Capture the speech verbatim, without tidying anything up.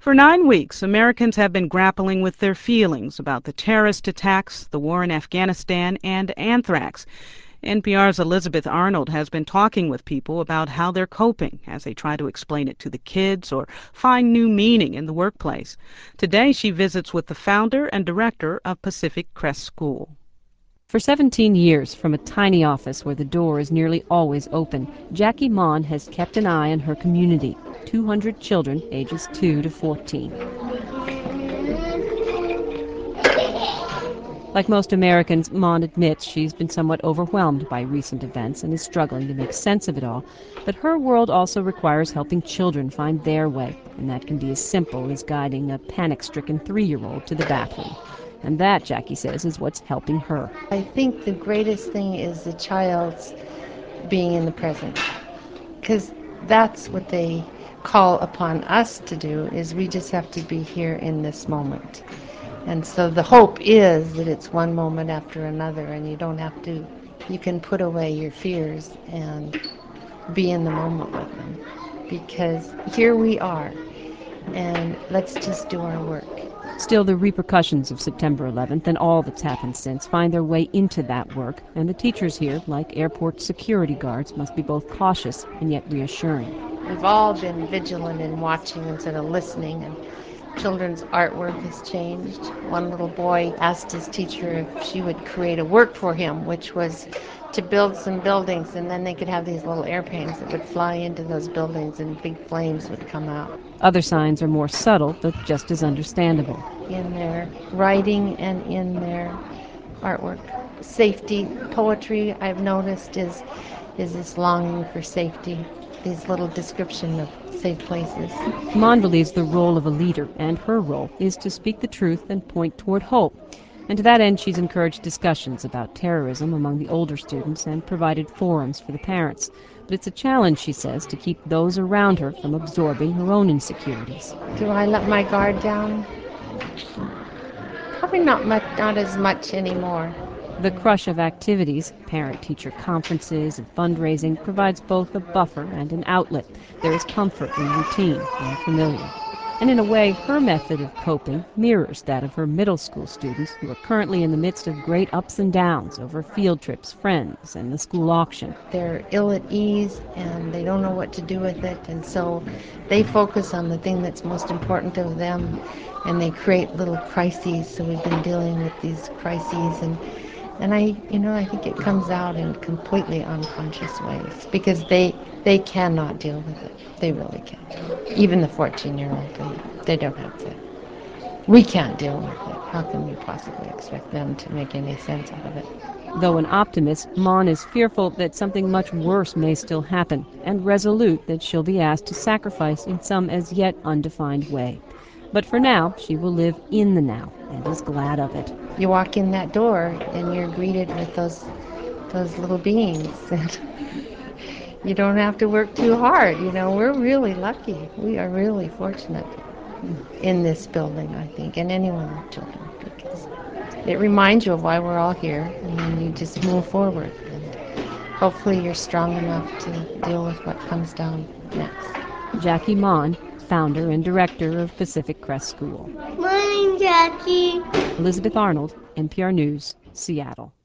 For nine weeks, Americans have been grappling with their feelings about the terrorist attacks, the war in Afghanistan, and anthrax. N P R's Elizabeth Arnold has been talking with people about how they're coping as they try to explain it to the kids or find new meaning in the workplace. Today she visits with the founder and director of Pacific Crest School. For seventeen years, from a tiny office where the door is nearly always open, Jackie Mon has kept an eye on her community, two hundred children ages two to fourteen. Like most Americans, Mon admits she's been somewhat overwhelmed by recent events and is struggling to make sense of it all. But her world also requires helping children find their way, and that can be as simple as guiding a panic-stricken three-year-old to the bathroom. And that, Jackie says, is what's helping her. I think the greatest thing is the child's being in the present, because that's what they call upon us to do, is we just have to be here in this moment. And so the hope is that it's one moment after another, and you don't have to, you can put away your fears and be in the moment with them. Because here we are, and let's just do our work. Still, the repercussions of September eleventh and all that's happened since find their way into that work, and the teachers here, like airport security guards, must be both cautious and yet reassuring. We've all been vigilant in watching instead of listening, and children's artwork has changed. One little boy asked his teacher if she would create a work for him, which was to build some buildings, and then they could have these little airplanes that would fly into those buildings and big flames would come out. Other signs are more subtle, but just as understandable. In their writing and in their artwork. Safety, poetry, I've noticed, is, is this longing for safety, these little description of safe places. Mon believes the role of a leader, and her role, is to speak the truth and point toward hope. And to that end, she's encouraged discussions about terrorism among the older students and provided forums for the parents. But it's a challenge, she says, to keep those around her from absorbing her own insecurities. Do I let my guard down? Probably not much, not as much anymore. The crush of activities, parent-teacher conferences and fundraising, provides both a buffer and an outlet. There is comfort in routine and familiar. And in a way, her method of coping mirrors that of her middle school students who are currently in the midst of great ups and downs over field trips, friends, and the school auction. They're ill at ease and they don't know what to do with it, and so they focus on the thing that's most important to them, and they create little crises. So we've been dealing with these crises, and and I, you know, I think it comes out in completely unconscious ways because they they cannot deal with it. They really can't. Even the fourteen-year-old, they, they don't have to. We can't deal with it. How can we possibly expect them to make any sense out of it? Though an optimist, Mon is fearful that something much worse may still happen, and resolute that she'll be asked to sacrifice in some as yet undefined way. But for now, she will live in the now, and is glad of it. You walk in that door, and you're greeted with those, those little beings. And you don't have to work too hard. You know, we're really lucky. We are really fortunate in this building, I think, and anyone with children, because it reminds you of why we're all here, and then you just move forward. And hopefully you're strong enough to deal with what comes down next. Jackie Mon, founder and director of Pacific Crest School. Morning, Jackie. Elizabeth Arnold, N P R News, Seattle.